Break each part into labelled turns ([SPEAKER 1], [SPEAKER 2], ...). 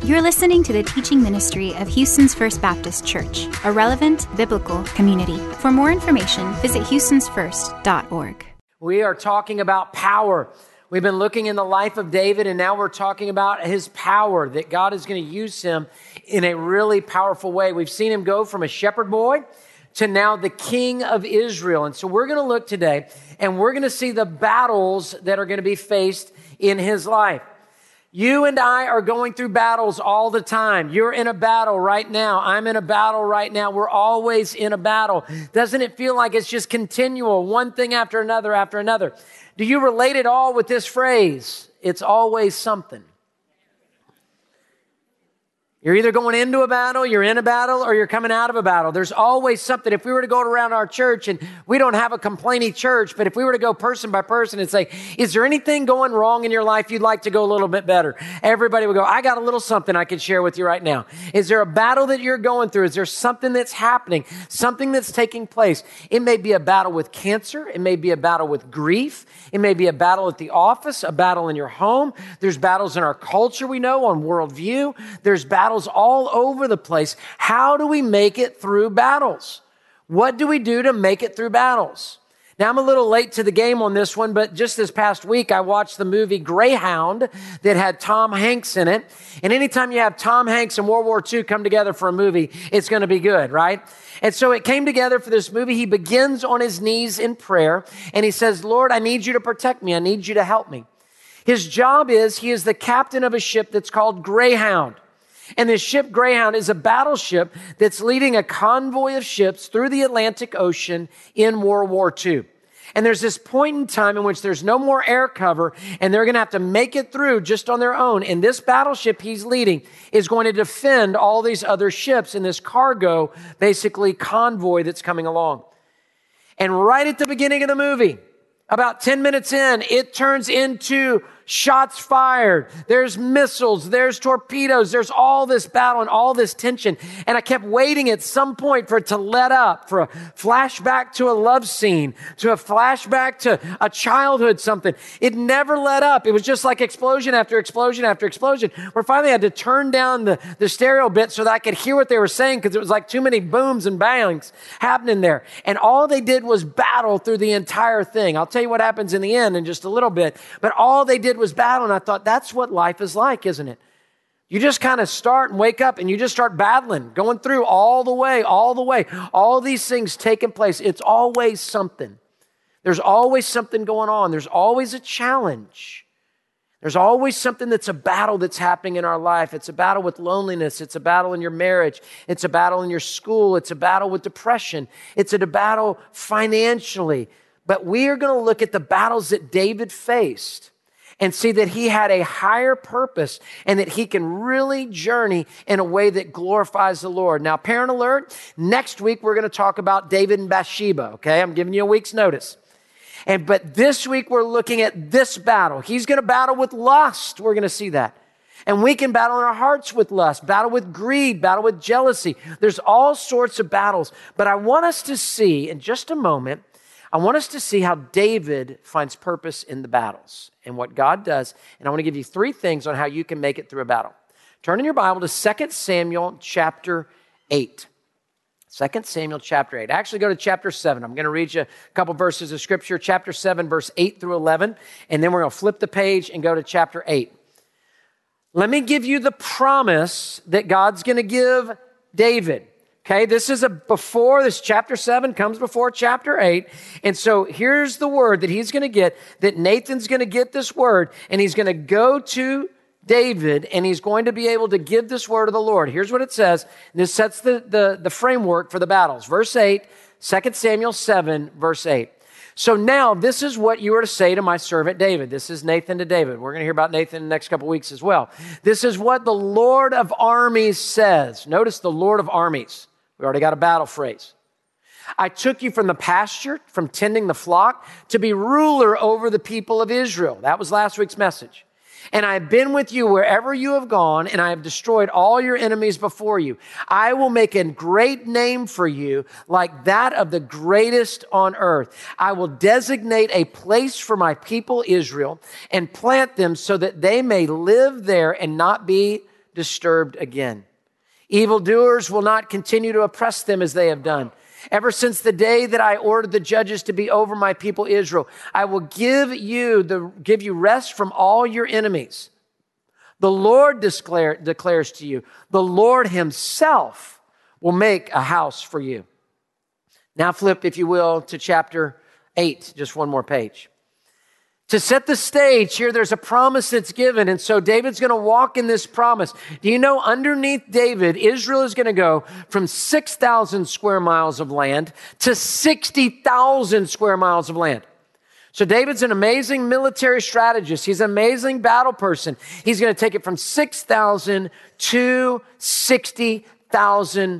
[SPEAKER 1] You're listening to the teaching ministry of Houston's First Baptist Church, a relevant biblical community. For more information, visit houstonsfirst.org.
[SPEAKER 2] We are talking about power. We've been looking in the life of David, and now we're talking about his power, that God is going to use him in a really powerful way. We've seen him go from a shepherd boy to now the king of Israel. And so we're going to look today, and we're going to see the battles that are going to be faced in his life. You and I are going through battles all the time. You're in a battle right now. I'm in a battle right now. We're always in a battle. Doesn't it feel like it's just continual, one thing after another after another? Do you relate it all with this phrase? It's always something. You're either going into a battle, you're in a battle, or you're coming out of a battle. There's always something. If we were to go around our church, and we don't have a complaining church, but if we were to go person by person and say, is there anything going wrong in your life you'd like to go a little bit better? Everybody would go, I got a little something I can share with you right now. Is there a battle that you're going through? Is there something that's happening? Something that's taking place? It may be a battle with cancer. It may be a battle with grief. It may be a battle at the office, a battle in your home. There's battles in our culture, we know, on worldview. There's battles all over the place. How do we make it through battles? What do we do to make it through battles? Now, I'm a little late to the game on this one, but just this past week, I watched the movie Greyhound that had Tom Hanks in it. And anytime you have Tom Hanks and World War II come together for a movie, it's going to be good, right? And so it came together for this movie. He begins on his knees in prayer, and he says, Lord, I need you to protect me. I need you to help me. His job is, he is the captain of a ship that's called Greyhound. And this ship Greyhound is a battleship that's leading a convoy of ships through the Atlantic Ocean in World War II. And there's this point in time in which there's no more air cover, and they're going to have to make it through just on their own. And this battleship he's leading is going to defend all these other ships in this cargo, basically convoy that's coming along. And right at the beginning of the movie, about 10 minutes in, it turns into shots fired. There's missiles, there's torpedoes, there's all this battle and all this tension. And I kept waiting at some point for it to let up, for a flashback to a love scene, to a flashback to a childhood something. It never let up. It was just like explosion after explosion after explosion, where finally I had to turn down the stereo bit so that I could hear what they were saying, because it was like too many booms and bangs happening there. And all they did was battle through the entire thing. I'll tell you what happens in the end in just a little bit, but all they did was battle. And I thought, that's what life is like, isn't it? You just kind of start and wake up and you just start battling, going through all the way, all these things taking place. It's always something. There's always something going on. There's always a challenge. There's always something that's a battle that's happening in our life. It's a battle with loneliness. It's a battle in your marriage. It's a battle in your school. It's a battle with depression. It's a battle financially. But we are going to look at the battles that David faced and see that he had a higher purpose and that he can really journey in a way that glorifies the Lord. Now, parent alert, next week we're going to talk about David and Bathsheba, okay? I'm giving you a week's notice. But this week we're looking at this battle. He's going to battle with lust. We're going to see that. And we can battle in our hearts with lust, battle with greed, battle with jealousy. There's all sorts of battles. But I want us to see in just a moment, I want us to see how David finds purpose in the battles and what God does. And I want to give you 3 things on how you can make it through a battle. Turn in your Bible to 2 Samuel chapter 8. 2 Samuel chapter 8. Actually, go to chapter 7. I'm going to read you a couple verses of scripture, chapter 7, verse 8 through 11. And then we're going to flip the page and go to chapter 8. Let me give you the promise that God's going to give David. Okay, this chapter 7 comes before chapter 8. And so here's the word that he's going to get, that Nathan's going to get this word, and he's going to go to David, and he's going to be able to give this word of the Lord. Here's what it says. This sets the framework for the battles. Verse 8, 2 Samuel 7, verse 8. So now this is what you are to say to my servant David. This is Nathan to David. We're going to hear about Nathan in the next couple weeks as well. This is what the Lord of armies says. Notice the Lord of armies. We already got a battle phrase. I took you from the pasture, from tending the flock, to be ruler over the people of Israel. That was last week's message. And I have been with you wherever you have gone, and I have destroyed all your enemies before you. I will make a great name for you, like that of the greatest on earth. I will designate a place for my people Israel and plant them so that they may live there and not be disturbed again. Evildoers will not continue to oppress them as they have done. Ever since the day that I ordered the judges to be over my people Israel, I will give you rest from all your enemies. The Lord declares to you, the Lord himself will make a house for you. Now flip, if you will, to chapter 8, just one more page. To set the stage here, there's a promise that's given. And so David's going to walk in this promise. Do you know underneath David, Israel is going to go from 6,000 square miles of land to 60,000 square miles of land. So David's an amazing military strategist. He's an amazing battle person. He's going to take it from 6,000 to 60,000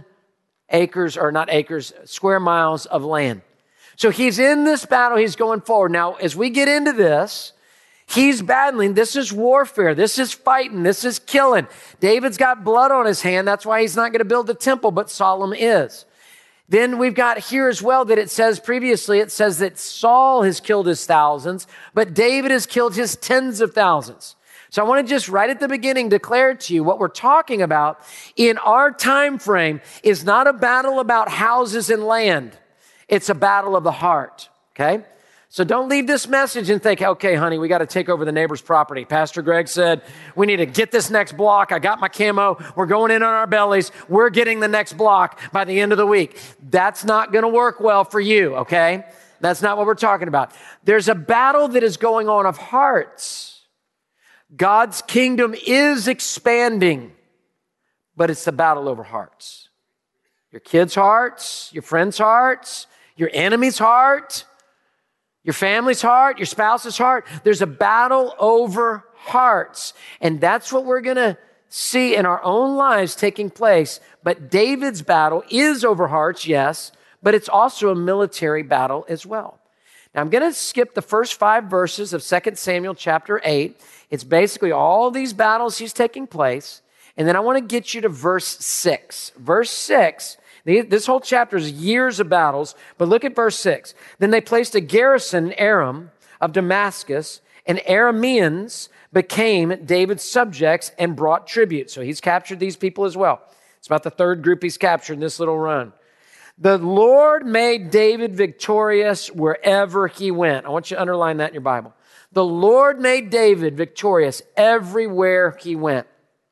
[SPEAKER 2] square miles of land. So he's in this battle. He's going forward. Now, as we get into this, he's battling. This is warfare. This is fighting. This is killing. David's got blood on his hand. That's why he's not going to build the temple, but Solomon is. Then we've got here as well that it says previously, it says that Saul has killed his thousands, but David has killed his tens of thousands. So I want to just right at the beginning declare to you what we're talking about in our time frame is not a battle about houses and land. It's a battle of the heart, okay? So don't leave this message and think, okay, honey, we got to take over the neighbor's property. Pastor Greg said, we need to get this next block. I got my camo. We're going in on our bellies. We're getting the next block by the end of the week. That's not going to work well for you, okay? That's not what we're talking about. There's a battle that is going on of hearts. God's kingdom is expanding, but it's the battle over hearts. Your kids' hearts, your friends' hearts, your enemy's heart, your family's heart, your spouse's heart. There's a battle over hearts. And that's what we're going to see in our own lives taking place. But David's battle is over hearts, yes, but it's also a military battle as well. Now, I'm going to skip the first 5 verses of 2 Samuel chapter 8. It's basically all these battles he's taking place. And then I want to get you to verse 6. Verse 6, this whole chapter is years of battles, but look at verse 6. Then they placed a garrison in Aram of Damascus, and Arameans became David's subjects and brought tribute. So he's captured these people as well. It's about the third group he's captured in this little run. The Lord made David victorious wherever he went. I want you to underline that in your Bible. The Lord made David victorious everywhere he went.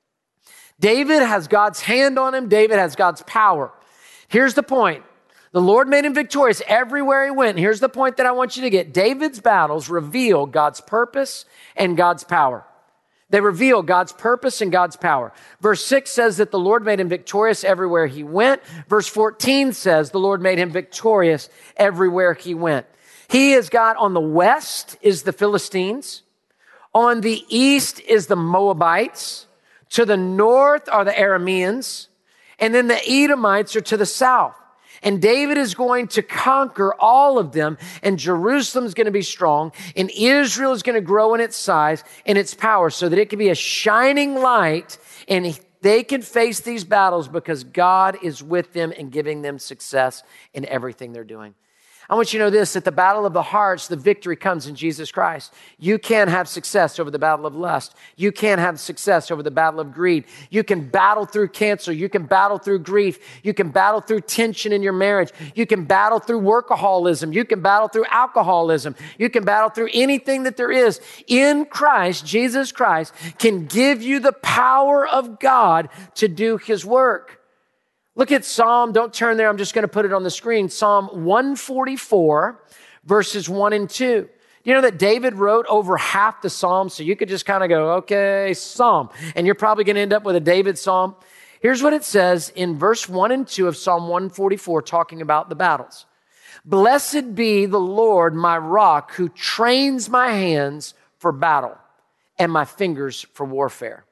[SPEAKER 2] David has God's hand on him. David has God's power. Here's the point. The Lord made him victorious everywhere he went. Here's the point that I want you to get. David's battles reveal God's purpose and God's power. They reveal God's purpose and God's power. Verse 6 says that the Lord made him victorious everywhere he went. Verse 14 says the Lord made him victorious everywhere he went. He has got on the west is the Philistines. On the east is the Moabites. To the north are the Arameans. And then the Edomites are to the south. And David is going to conquer all of them, and Jerusalem is going to be strong, and Israel is going to grow in its size and its power so that it can be a shining light, and they can face these battles because God is with them and giving them success in everything they're doing. I want you to know this, that the battle of the hearts, the victory comes in Jesus Christ. You can have success over the battle of lust. You can have success over the battle of greed. You can battle through cancer. You can battle through grief. You can battle through tension in your marriage. You can battle through workaholism. You can battle through alcoholism. You can battle through anything that there is. In Christ, Jesus Christ can give you the power of God to do his work. Look at Psalm, don't turn there, I'm just going to put it on the screen. Psalm 144, verses 1 and 2. You know that David wrote over half the Psalms, so you could just kind of go, okay, Psalm. And you're probably going to end up with a David Psalm. Here's what it says in verse 1 and 2 of Psalm 144, talking about the battles. Blessed be the Lord, my rock, who trains my hands for battle and my fingers for warfare.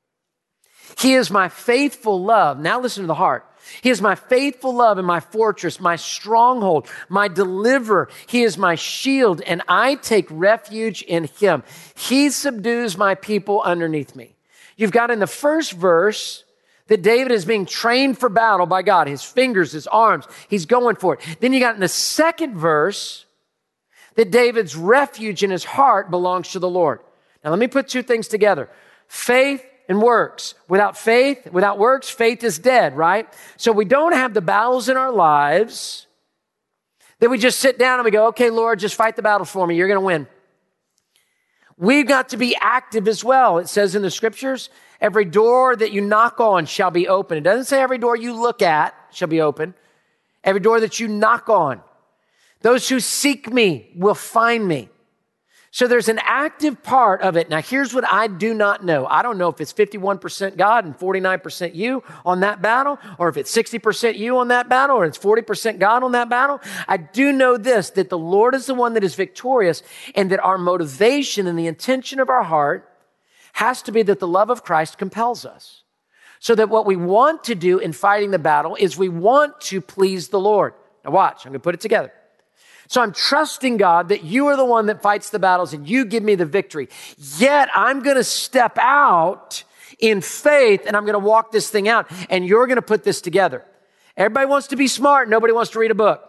[SPEAKER 2] He is my faithful love. Now listen to the heart. He is my faithful love and my fortress, my stronghold, my deliverer. He is my shield, and I take refuge in him. He subdues my people underneath me. You've got in the first verse that David is being trained for battle by God. His fingers, his arms, he's going for it. Then you got in the second verse that David's refuge in his heart belongs to the Lord. Now let me put two things together. Faith and works. Without faith, without works, faith is dead, right? So we don't have the battles in our lives that we just sit down and we go, okay, Lord, just fight the battle for me. You're going to win. We've got to be active as well. It says in the scriptures, every door that you knock on shall be open. It doesn't say every door you look at shall be open. Every door that you knock on. Those who seek me will find me. So there's an active part of it. Now, here's what I do not know. I don't know if it's 51% God and 49% you on that battle, or if it's 60% you on that battle, or it's 40% God on that battle. I do know this, that the Lord is the one that is victorious, and that our motivation and the intention of our heart has to be that the love of Christ compels us. So that what we want to do in fighting the battle is we want to please the Lord. Now watch, I'm going to put it together. So I'm trusting God that you are the one that fights the battles and you give me the victory. Yet I'm going to step out in faith and I'm going to walk this thing out and you're going to put this together. Everybody wants to be smart. Nobody wants to read a book.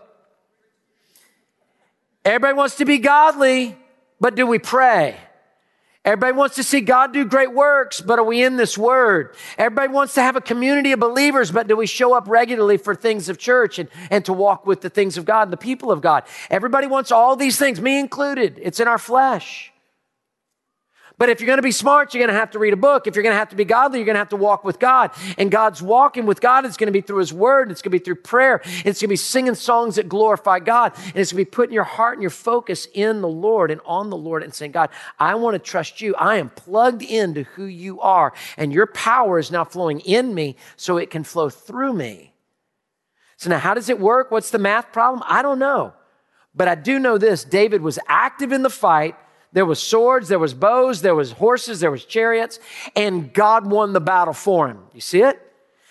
[SPEAKER 2] Everybody wants to be godly, but do we pray? Everybody wants to see God do great works, but are we in this word? Everybody wants to have a community of believers, but do we show up regularly for things of church and to walk with the things of God and the people of God? Everybody wants all these things, me included. It's in our flesh. But if you're going to be smart, you're going to have to read a book. If you're going to have to be godly, you're going to have to walk with God. And God's walking with God is going to be through His Word. It's going to be through prayer. It's going to be singing songs that glorify God. And it's going to be putting your heart and your focus in the Lord and on the Lord and saying, God, I want to trust you. I am plugged into who you are. And your power is now flowing in me so it can flow through me. So now how does it work? What's the math problem? I don't know. But I do know this. David was active in the fight. There was swords, there was bows, there was horses, there was chariots, and God won the battle for him. You see it?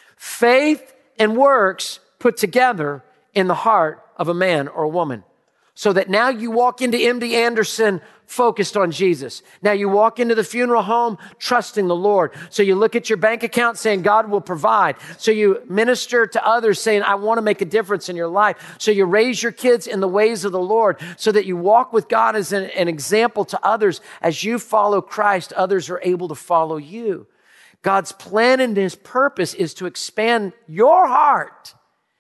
[SPEAKER 2] Faith and works put together in the heart of a man or a woman. So that now you walk into MD Anderson focused on Jesus. Now you walk into the funeral home trusting the Lord. So you look at your bank account saying God will provide. So you minister to others saying, I want to make a difference in your life. So you raise your kids in the ways of the Lord so that you walk with God as an example to others. As you follow Christ, others are able to follow you. God's plan and His purpose is to expand your heart.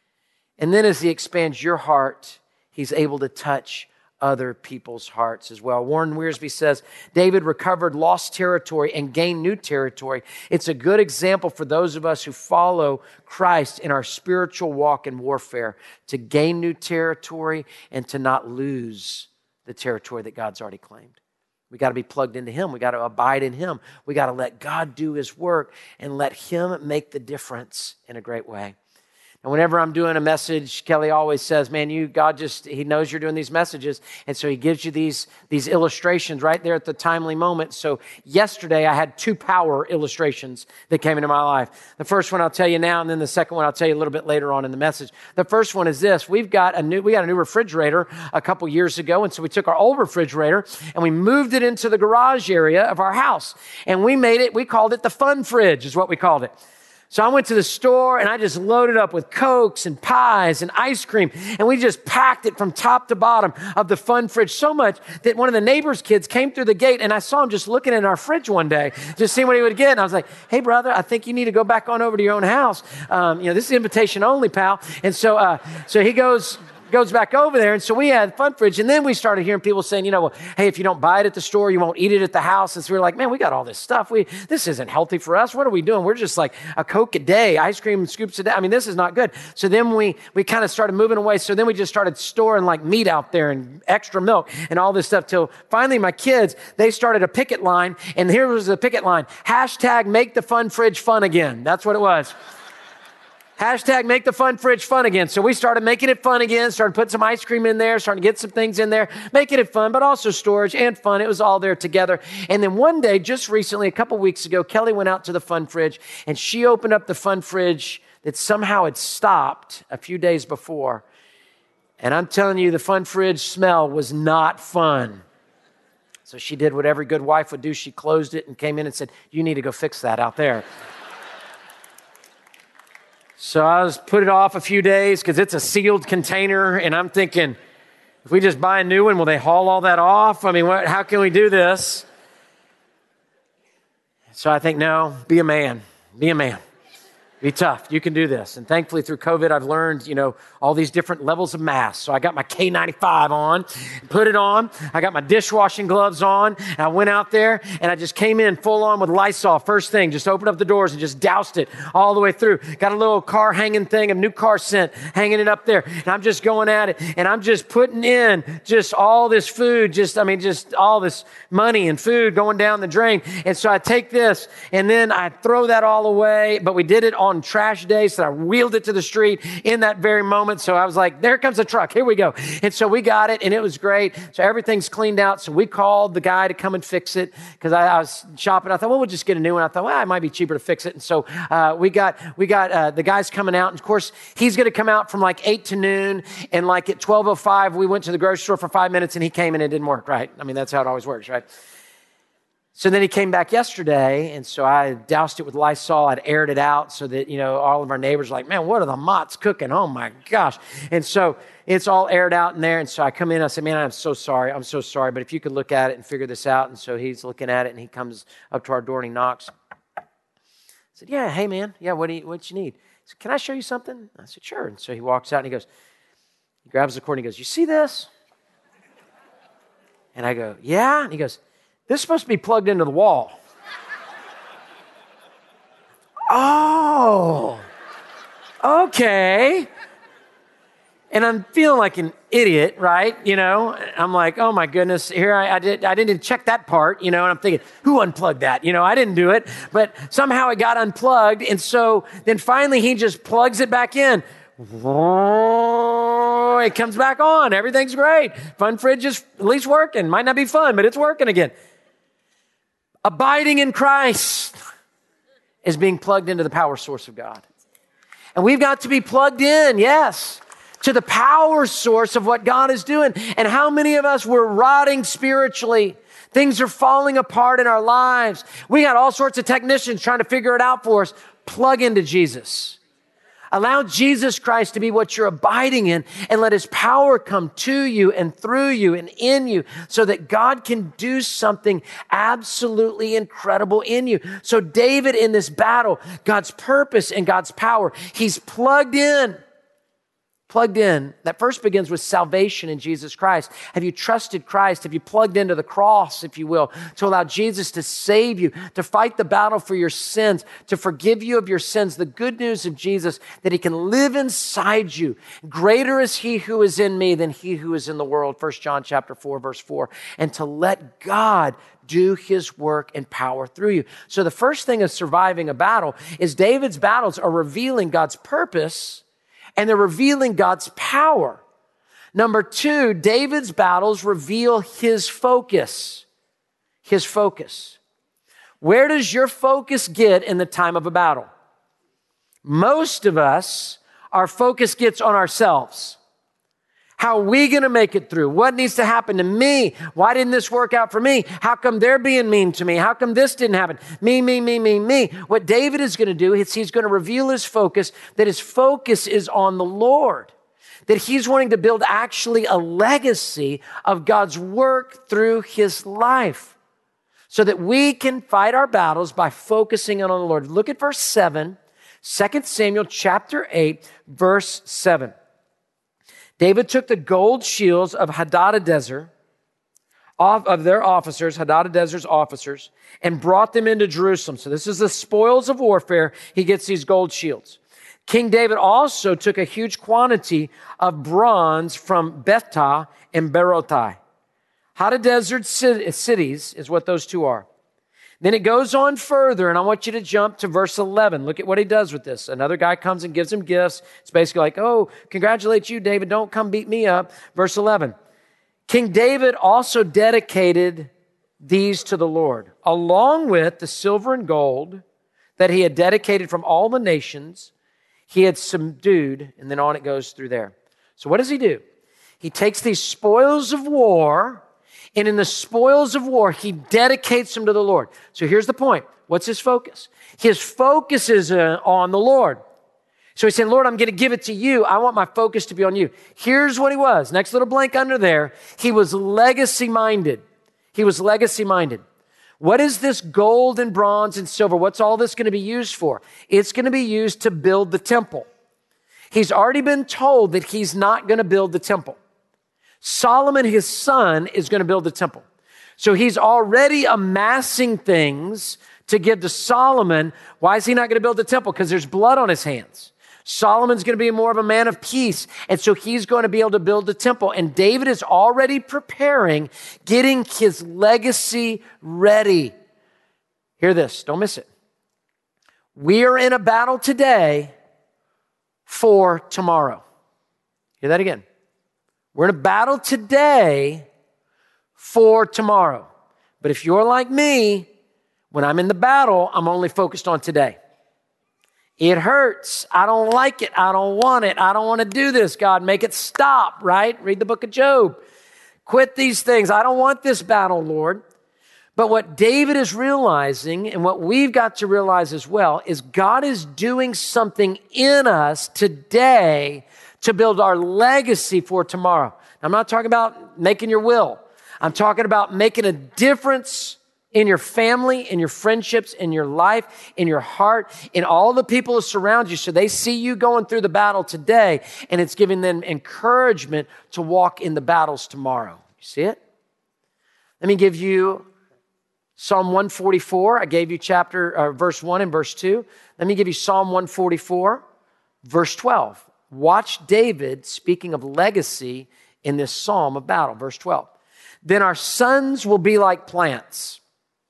[SPEAKER 2] And then as He expands your heart, He's able to touch other people's hearts as well. Warren Wiersbe says, David recovered lost territory and gained new territory. It's a good example for those of us who follow Christ in our spiritual walk and warfare to gain new territory and to not lose the territory that God's already claimed. We got to be plugged into Him. We got to abide in Him. We got to let God do His work and let Him make the difference in a great way. And whenever I'm doing a message, Kelly always says, man, He knows you're doing these messages. And so He gives you these illustrations right there at the timely moment. So yesterday I had 2 power illustrations that came into my life. The first one I'll tell you now, and then the second one I'll tell you a little bit later on in the message. The first one is this. We got a new refrigerator a couple years ago. And so we took our old refrigerator and we moved it into the garage area of our house. And we called it the fun fridge is what we called it. So I went to the store and I just loaded up with Cokes and pies and ice cream. And we just packed it from top to bottom of the fun fridge so much that one of the neighbor's kids came through the gate and I saw him just looking in our fridge one day, just seeing what he would get. And I was like, hey, brother, I think you need to go back on over to your own house. This is invitation only, pal. And so he goes back over there. And so we had fun fridge. And then we started hearing people saying, well, hey, if you don't buy it at the store, you won't eat it at the house. And so we were like, man, we got all this stuff. This isn't healthy for us. What are we doing? We're just like a Coke a day, ice cream scoops a day. I mean, this is not good. So then we kind of started moving away. So then we just started storing like meat out there and extra milk and all this stuff till finally my kids, they started a picket line. And here was the picket line. # make the fun fridge fun again. That's what it was. # make the fun fridge fun again. So we started making it fun again, started putting some ice cream in there, starting to get some things in there, making it fun, but also storage and fun. It was all there together. And then one day, just recently, a couple weeks ago, Kelly went out to the fun fridge and she opened up the fun fridge that somehow had stopped a few days before. And I'm telling you, the fun fridge smell was not fun. So she did what every good wife would do. She closed it and came in and said, you need to go fix that out there. So I put it off a few days because it's a sealed container. And I'm thinking, if we just buy a new one, will they haul all that off? I mean, how can we do this? So I think, no, be a man. Be a man. Be tough. You can do this. And thankfully through COVID, I've learned, all these different levels of masks. So I got my K95 on, put it on. I got my dishwashing gloves on. And I went out there and I just came in full on with Lysol. First thing, just opened up the doors and just doused it all the way through. Got a little car hanging thing, a new car scent, hanging it up there. And I'm just going at it. And I'm just putting in just all this food, just all this money and food going down the drain. And so I take this and then I throw that all away. But we did it on trash day, so I wheeled it to the street in that very moment. So I was like, there comes a truck. Here we go. And so we got it, and it was great. So everything's cleaned out. So we called the guy to come and fix it because I was shopping. I thought, well, we'll just get a new one. I thought, well, it might be cheaper to fix it. And so we got the guys coming out. And of course, he's going to come out from like 8 to noon. And like at 12:05, we went to the grocery store for 5 minutes, and he came and it didn't work, right? I mean, that's how it always works, right? So then he came back yesterday, and so I doused it with Lysol. I'd aired it out so that, all of our neighbors were like, man, what are the Motts cooking? Oh, my gosh. And so it's all aired out in there. And so I come in, I said, man, I'm so sorry. But if you could look at it and figure this out. And so he's looking at it, and he comes up to our door, and he knocks. I said, yeah, hey, man. Yeah, what you need? He said, can I show you something? I said, sure. And so he walks out, and he grabs the cord, and he goes, you see this? And I go, yeah. And he goes, this is supposed to be plugged into the wall. Oh, okay. And I'm feeling like an idiot, right? I'm like, oh my goodness, here I didn't even check that part, and I'm thinking, who unplugged that? I didn't do it, but somehow it got unplugged. And so then finally he just plugs it back in. It comes back on. Everything's great. Fun fridge is at least working. Might not be fun, but it's working again. Abiding in Christ is being plugged into the power source of God. And we've got to be plugged in, yes, to the power source of what God is doing. And how many of us were rotting spiritually? Things are falling apart in our lives. We got all sorts of technicians trying to figure it out for us. Plug into Jesus. Allow Jesus Christ to be what you're abiding in, and let his power come to you and through you and in you so that God can do something absolutely incredible in you. So David in this battle, God's purpose and God's power, he's plugged in. That first begins with salvation in Jesus Christ. Have you trusted Christ? Have you plugged into the cross, if you will, to allow Jesus to save you, to fight the battle for your sins, to forgive you of your sins? The good news of Jesus, that he can live inside you. Greater is he who is in me than he who is in the world. 1 John chapter 4, verse 4. And to let God do his work and power through you. So the first thing of surviving a battle is David's battles are revealing God's purpose, and they're revealing God's power. Number 2, David's battles reveal his focus. His focus. Where does your focus get in the time of a battle? Most of us, our focus gets on ourselves. How are we going to make it through? What needs to happen to me? Why didn't this work out for me? How come they're being mean to me? How come this didn't happen? Me. What David is going to do is he's going to reveal his focus, that his focus is on the Lord, that he's wanting to build actually a legacy of God's work through his life so that we can fight our battles by focusing on the Lord. Look at verse 7, 2 Samuel chapter 8, verse 7. David took the gold shields of Hadadezer, of their officers, Hadadezer's officers, and brought them into Jerusalem. So this is the spoils of warfare. He gets these gold shields. King David also took a huge quantity of bronze from Betah and Berotai. Hadadezer cities is what those two are. Then it goes on further, and I want you to jump to verse 11. Look at what he does with this. Another guy comes and gives him gifts. It's basically like, oh, congratulate you, David. Don't come beat me up. Verse 11. King David also dedicated these to the Lord, along with the silver and gold that he had dedicated from all the nations he had subdued. And then on it goes through there. So what does he do? He takes these spoils of war, and in the spoils of war, he dedicates them to the Lord. So here's the point. What's his focus? His focus is on the Lord. So he's saying, Lord, I'm going to give it to you. I want my focus to be on you. Here's what he was. Next little blank under there. He was legacy-minded. What is this gold and bronze and silver? What's all this going to be used for? It's going to be used to build the temple. He's already been told that he's not going to build the temple. Solomon, his son, is going to build the temple. So he's already amassing things to give to Solomon. Why is he not going to build the temple? Because there's blood on his hands. Solomon's going to be more of a man of peace. And so he's going to be able to build the temple. And David is already preparing, getting his legacy ready. Hear this, don't miss it. We are in a battle today for tomorrow. Hear that again. We're in a battle today for tomorrow. But if you're like me, when I'm in the battle, I'm only focused on today. It hurts. I don't like it. I don't want it. I don't want to do this. God, make it stop, right? Read the book of Job. Quit these things. I don't want this battle, Lord. But what David is realizing, and what we've got to realize as well, is God is doing something in us today to build our legacy for tomorrow. I'm not talking about making your will. I'm talking about making a difference in your family, in your friendships, in your life, in your heart, in all the people who surround you. So they see you going through the battle today, and it's giving them encouragement to walk in the battles tomorrow. You see it? Let me give you Psalm 144. I gave you verse 1 and verse 2. Let me give you Psalm 144, verse 12. Watch David speaking of legacy in this psalm of battle. Verse 12. Then our sons will be like plants,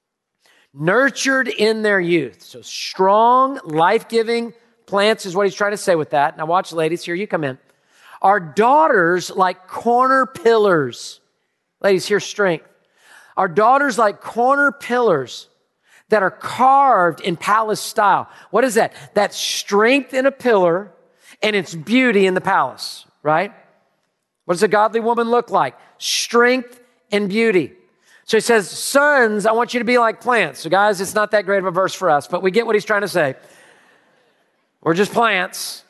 [SPEAKER 2] nurtured in their youth. So strong, life-giving plants is what he's trying to say with that. Now watch, ladies, here you come in. Our daughters like corner pillars. Ladies, here's strength. Our daughters like corner pillars that are carved in palace style. What is that? That's strength in a pillar and it's beauty in the palace, right? What does a godly woman look like? Strength and beauty. So he says, sons, I want you to be like plants. So guys, it's not that great of a verse for us, but we get what he's trying to say. We're just plants.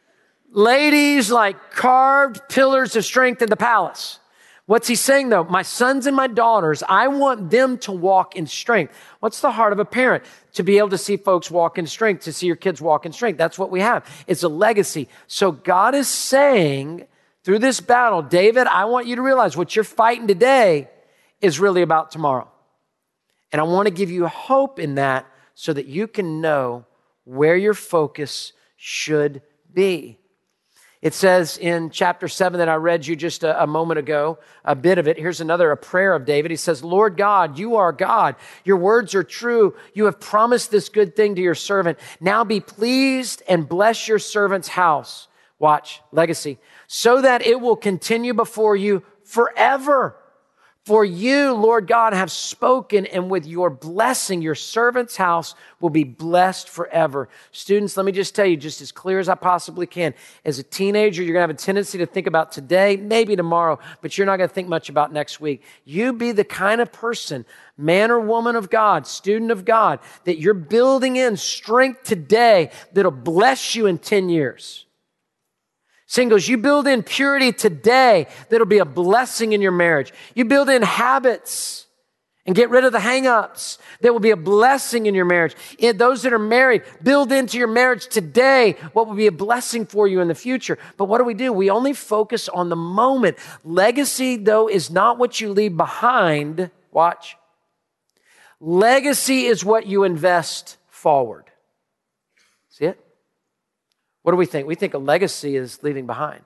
[SPEAKER 2] Ladies, like carved pillars of strength in the palace. What's he saying though? My sons and my daughters, I want them to walk in strength. What's the heart of a parent? To be able to see folks walk in strength, to see your kids walk in strength. That's what we have. It's a legacy. So God is saying through this battle, David, I want you to realize what you're fighting today is really about tomorrow. And I want to give you hope in that so that you can know where your focus should be. It says in chapter 7 that I read you just a moment ago, a bit of it. Here's a prayer of David. He says, Lord God, you are God. Your words are true. You have promised this good thing to your servant. Now be pleased and bless your servant's house. Watch, legacy. So that it will continue before you forever. For you, Lord God, have spoken, and with your blessing, your servant's house will be blessed forever. Students, let me just tell you, just as clear as I possibly can, as a teenager, you're going to have a tendency to think about today, maybe tomorrow, but you're not going to think much about next week. You be the kind of person, man or woman of God, student of God, that you're building in strength today that'll bless you in 10 years. Singles, you build in purity today that'll be a blessing in your marriage. You build in habits and get rid of the hang-ups that will be a blessing in your marriage. And those that are married, build into your marriage today what will be a blessing for you in the future. But what do? We only focus on the moment. Legacy, though, is not what you leave behind. Watch. Legacy is what you invest forward. See it? What do we think? We think a legacy is leaving behind.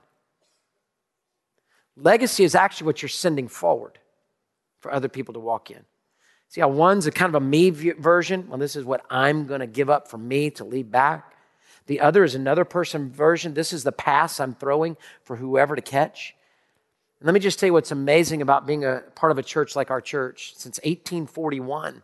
[SPEAKER 2] Legacy is actually what you're sending forward for other people to walk in. See how one's a kind of a me version? Well, this is what I'm going to give up for me to leave back. The other is another person version. This is the pass I'm throwing for whoever to catch. And let me just tell you what's amazing about being a part of a church like our church since 1841.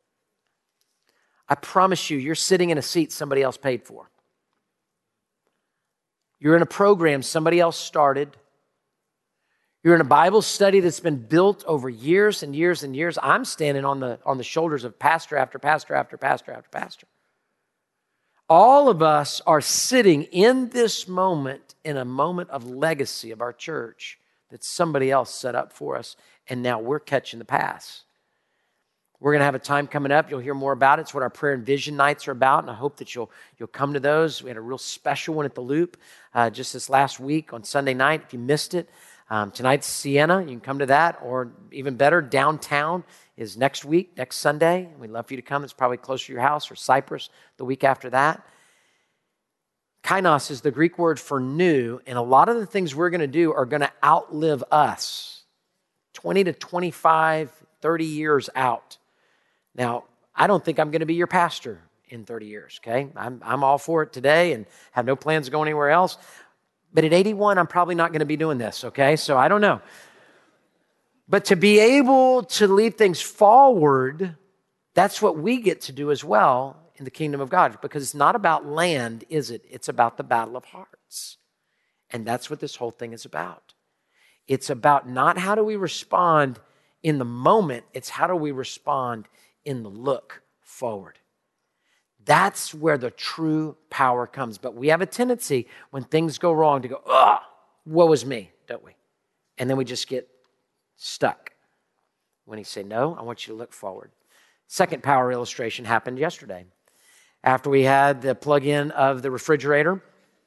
[SPEAKER 2] I promise you, you're sitting in a seat somebody else paid for. You're in a program somebody else started. You're in a Bible study that's been built over years and years and years. I'm standing on the shoulders of pastor after pastor after pastor after pastor. All of us are sitting in this moment, in a moment of legacy of our church that somebody else set up for us, and now we're catching the pass. We're going to have a time coming up. You'll hear more about it. It's what our prayer and vision nights are about, and I hope that you'll come to those. We had a real special one at the Loop just this last week on Sunday night. If you missed it, tonight's Sienna. You can come to that, or even better, downtown is next week, next Sunday. We'd love for you to come. It's probably close to your house, or Cypress the week after that. Kainos is the Greek word for new, and a lot of the things we're going to do are going to outlive us 20 to 25, 30 years out. Now, I don't think I'm going to be your pastor in 30 years, okay? I'm all for it today and have no plans to go anywhere else. But at 81, I'm probably not going to be doing this, okay? So I don't know. But to be able to lead things forward, that's what we get to do as well in the kingdom of God, because it's not about land, is it? It's about the battle of hearts. And that's what this whole thing is about. It's about not how do we respond in the moment, it's how do we respond in the look forward. That's where the true power comes. But we have a tendency when things go wrong to go, oh, woe is me, don't we? And then we just get stuck. When he said, no, I want you to look forward. Second power illustration happened yesterday. After we had the plug-in of the refrigerator,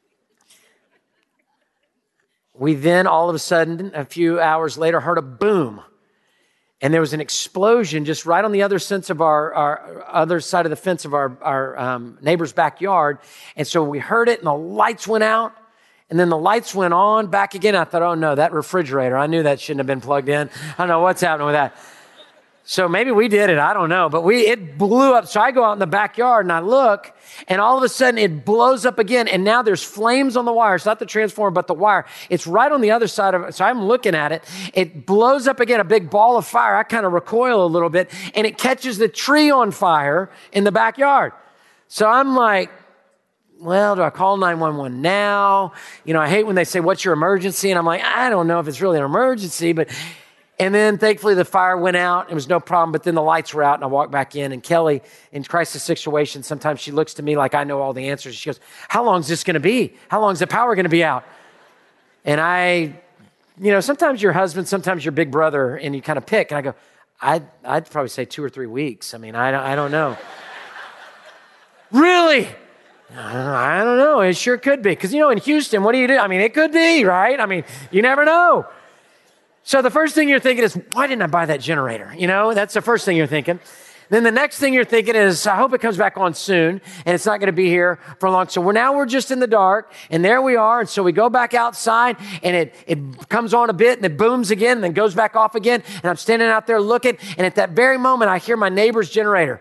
[SPEAKER 2] we then all of a sudden, a few hours later, heard a boom. And there was an explosion just right on the other sense of our other side of the fence of our neighbor's backyard. And so we heard it, and the lights went out. And then the lights went on back again. I thought, oh no, that refrigerator. I knew that shouldn't have been plugged in. I don't know what's happening with that. So maybe we did it. I don't know. But it blew up. So I go out in the backyard and I look, and all of a sudden it blows up again. And now there's flames on the wire. It's not the transformer, but the wire. It's right on the other side of it. So I'm looking at it. It blows up again, a big ball of fire. I kind of recoil a little bit, and it catches the tree on fire in the backyard. So I'm like, well, do I call 911 now? You know, I hate when they say, what's your emergency? And I'm like, I don't know if it's really an emergency, but... And then thankfully the fire went out. It was no problem. But then the lights were out and I walked back in. And Kelly, in crisis situations, sometimes she looks to me like I know all the answers. She goes, how long is this going to be? How long is the power going to be out? And sometimes your husband, sometimes your big brother, and you kind of pick. And I go, I'd probably say 2 or 3 weeks. I mean, I don't know. Really? I don't know. It sure could be. Because, in Houston, what do you do? I mean, it could be, right? I mean, you never know. So the first thing you're thinking is, why didn't I buy that generator? That's the first thing you're thinking. Then the next thing you're thinking is, I hope it comes back on soon, and it's not going to be here for long. So we're just in the dark, and there we are. And so we go back outside, and it comes on a bit, and it booms again, and then goes back off again. And I'm standing out there looking, and at that very moment, I hear my neighbor's generator.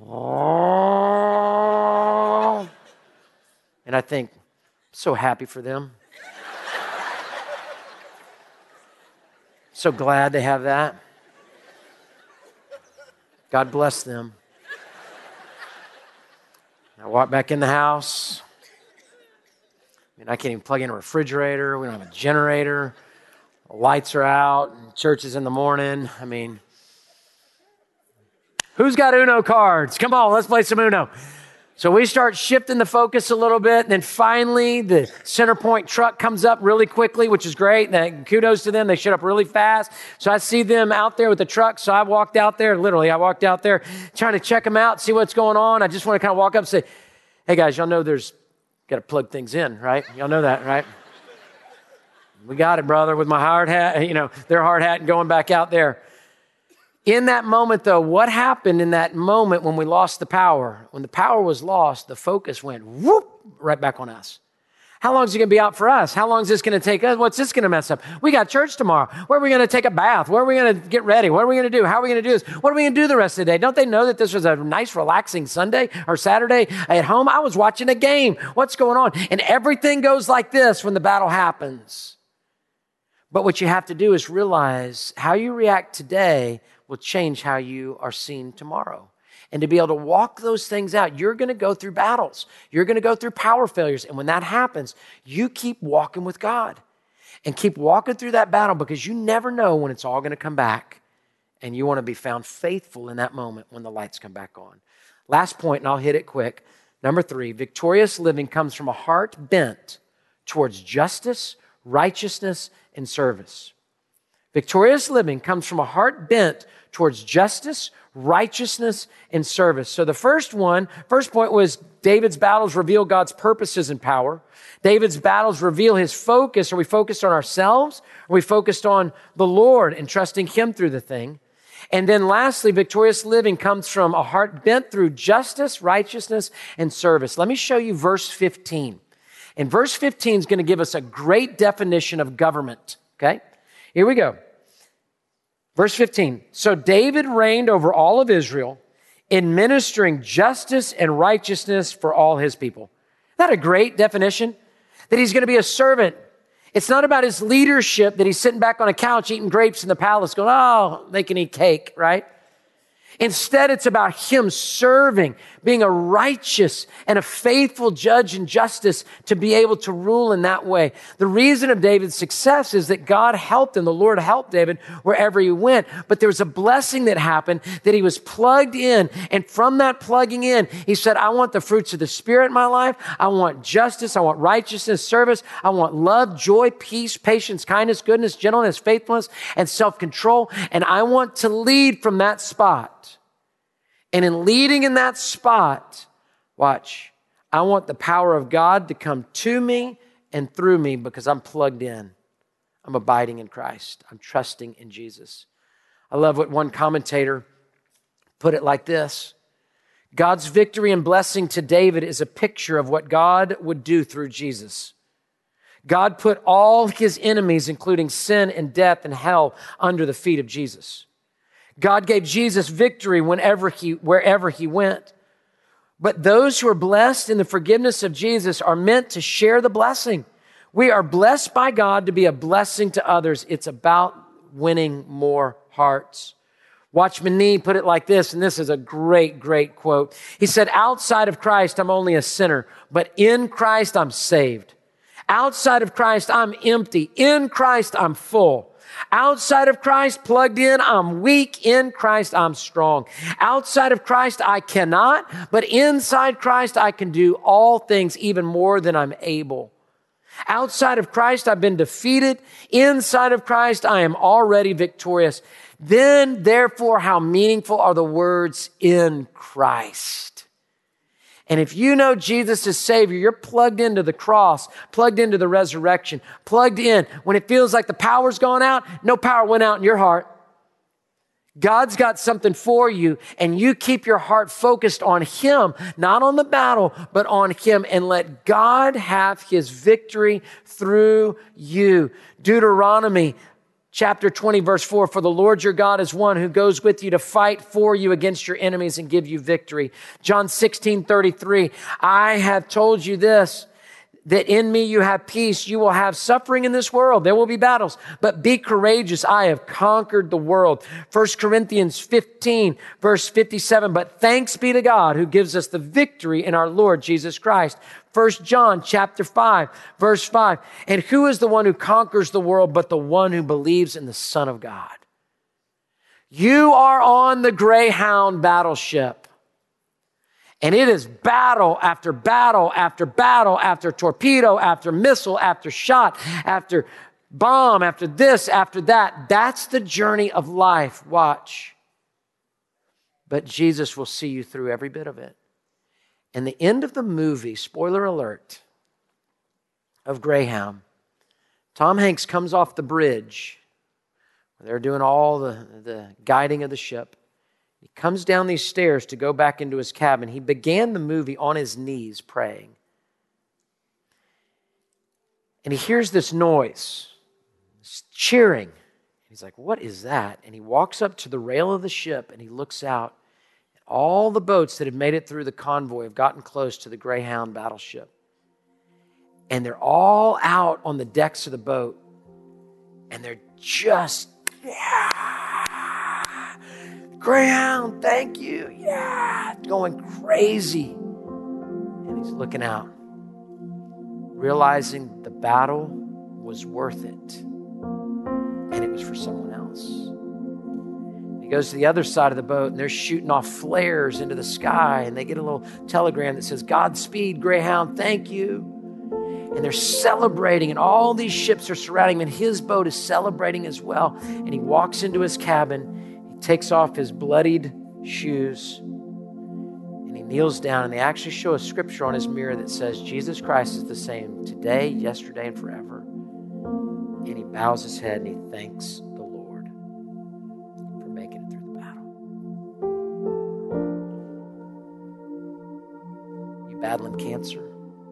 [SPEAKER 2] And I think, I'm so happy for them. So glad they have that. God bless them. I walk back in the house. I can't even plug in a refrigerator. We don't have a generator. The lights are out. And church is in the morning. I mean, who's got Uno cards? Come on, let's play some Uno. So we start shifting the focus a little bit, and then finally the CenterPoint truck comes up really quickly, which is great. And kudos to them. They showed up really fast. So I see them out there with the truck. So I walked out there, I walked out there trying to check them out, see what's going on. I just want to kind of walk up and say, hey guys, y'all know got to plug things in, right? Y'all know that, right? We got it, brother, with my hard hat, their hard hat, and going back out there. In that moment, though, what happened in that moment when we lost the power? When the power was lost, the focus went whoop right back on us. How long is it going to be out for us? How long is this going to take us? What's this going to mess up? We got church tomorrow. Where are we going to take a bath? Where are we going to get ready? What are we going to do? How are we going to do this? What are we going to do the rest of the day? Don't they know that this was a nice, relaxing Sunday or Saturday at home? I was watching a game. What's going on? And everything goes like this when the battle happens. But what you have to do is realize how you react today will change how you are seen tomorrow. And to be able to walk those things out, you're going to go through battles. You're going to go through power failures. And when that happens, you keep walking with God and keep walking through that battle, because you never know when it's all going to come back. And you want to be found faithful in that moment when the lights come back on. Last point, and I'll hit it quick. Number 3, victorious living comes from a heart bent towards justice, righteousness, and service. Victorious living comes from a heart bent towards justice, righteousness, and service. So the first point was David's battles reveal God's purposes and power. David's battles reveal his focus. Are we focused on ourselves? Are we focused on the Lord and trusting him through the thing? And then lastly, victorious living comes from a heart bent through justice, righteousness, and service. Let me show you verse 15. And verse 15 is going to give us a great definition of government, okay? Here we go. Verse 15. So David reigned over all of Israel, administering justice and righteousness for all his people. Isn't that a great definition? That he's going to be a servant. It's not about his leadership that he's sitting back on a couch eating grapes in the palace going, oh, they can eat cake, right? Instead, it's about him serving, being a righteous and a faithful judge in justice to be able to rule in that way. The reason of David's success is that God helped him. The Lord helped David wherever he went. But there was a blessing that happened that he was plugged in. And from that plugging in, he said, I want the fruits of the Spirit in my life. I want justice. I want righteousness, service. I want love, joy, peace, patience, kindness, goodness, gentleness, faithfulness, and self-control. And I want to lead from that spot. And in leading in that spot, watch, I want the power of God to come to me and through me because I'm plugged in. I'm abiding in Christ. I'm trusting in Jesus. I love what one commentator put it like this. God's victory and blessing to David is a picture of what God would do through Jesus. God put all his enemies, including sin and death and hell, under the feet of Jesus. God gave Jesus victory wherever he went. But those who are blessed in the forgiveness of Jesus are meant to share the blessing. We are blessed by God to be a blessing to others. It's about winning more hearts. Watchman Nee put it like this, and this is a great, great quote. He said, outside of Christ, I'm only a sinner, but in Christ, I'm saved. Outside of Christ, I'm empty. In Christ, I'm full. Outside of Christ, plugged in, I'm weak. In Christ, I'm strong. Outside of Christ, I cannot, but inside Christ, I can do all things, even more than I'm able. Outside of Christ, I've been defeated. Inside of Christ, I am already victorious. Then, therefore, how meaningful are the words in Christ? And if you know Jesus as Savior, you're plugged into the cross, plugged into the resurrection, plugged in. When it feels like the power's gone out, no power went out in your heart. God's got something for you, and you keep your heart focused on him, not on the battle, but on him, and let God have his victory through you. Deuteronomy Chapter 20, verse 4, for the Lord your God is one who goes with you to fight for you against your enemies and give you victory. John 16:33, I have told you this, that in me you have peace. You will have suffering in this world. There will be battles, but be courageous. I have conquered the world. 1 Corinthians 15, verse 57, but thanks be to God who gives us the victory in our Lord Jesus Christ. 1 John chapter 5, verse 5, and who is the one who conquers the world but the one who believes in the Son of God? You are on the Greyhound battleship. And it is battle after battle after battle after torpedo, after missile, after shot, after bomb, after this, after that. That's the journey of life. Watch. But Jesus will see you through every bit of it. And the end of the movie, spoiler alert, of Greyhound, Tom Hanks comes off the bridge. They're doing all the guiding of the ship. He comes down these stairs to go back into his cabin. He began the movie on his knees praying. And he hears this noise, this cheering. He's like, what is that? And he walks up to the rail of the ship and he looks out. And all the boats that had made it through the convoy have gotten close to the Greyhound battleship. And they're all out on the decks of the boat. And they're just, Greyhound, thank you. Yeah, going crazy. And he's looking out, realizing the battle was worth it. And it was for someone else. He goes to the other side of the boat, and they're shooting off flares into the sky. And they get a little telegram that says, Godspeed, Greyhound, thank you. And they're celebrating, and all these ships are surrounding him, and his boat is celebrating as well. And he walks into his cabin. takes off his bloodied shoes, and he kneels down, and they actually show a scripture on his mirror that says, Jesus Christ is the same today, yesterday, and forever. And he bows his head and he thanks the Lord for making it through the battle. You battling cancer?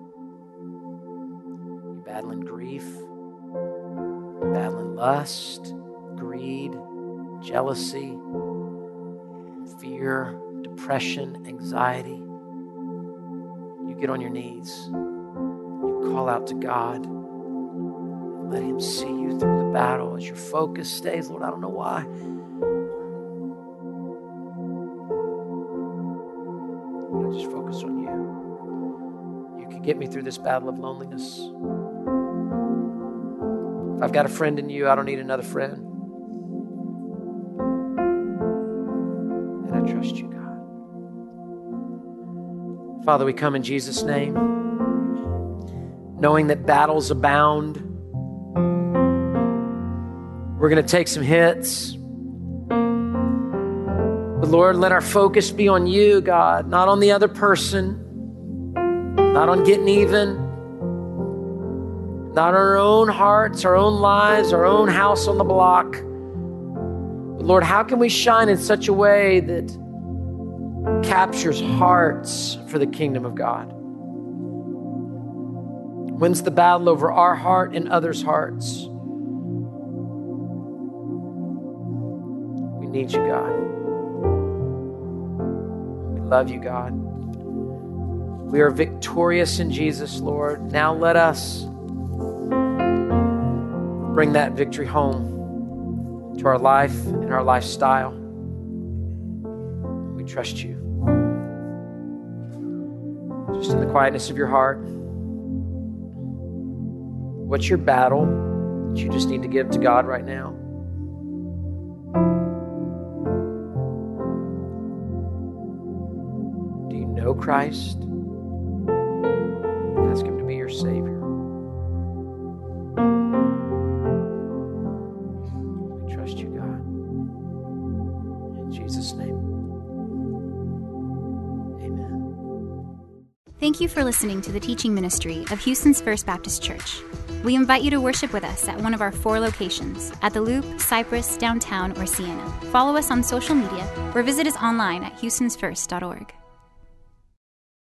[SPEAKER 2] You battling grief? You battling lust, greed, jealousy, fear, depression, anxiety? You get on your knees. You call out to God. Let him see you through the battle as your focus stays. Lord, I don't know why. But I just focus on you. You can get me through this battle of loneliness. If I've got a friend in you, I don't need another friend. And I trust you, God. Father, we come in Jesus' name, knowing that battles abound. We're going to take some hits. But Lord, let our focus be on you, God, not on the other person, not on getting even, not on our own hearts, our own lives, our own house on the block. But Lord, how can we shine in such a way that captures hearts for the kingdom of God? Wins the battle over our heart and others' hearts. We need you, God. We love you, God. We are victorious in Jesus, Lord. Now let us bring that victory home to our life and our lifestyle. We trust you. Just in the quietness of your heart, what's your battle that you just need to give to God right now? Do you know Christ? Ask him to be your Savior. We trust you, God. In Jesus' name, amen.
[SPEAKER 1] Thank you for listening to the teaching ministry of Houston's First Baptist Church. We invite you to worship with us at one of our 4 locations, at The Loop, Cypress, Downtown, or Sienna. Follow us on social media or visit us online at houstonsfirst.org.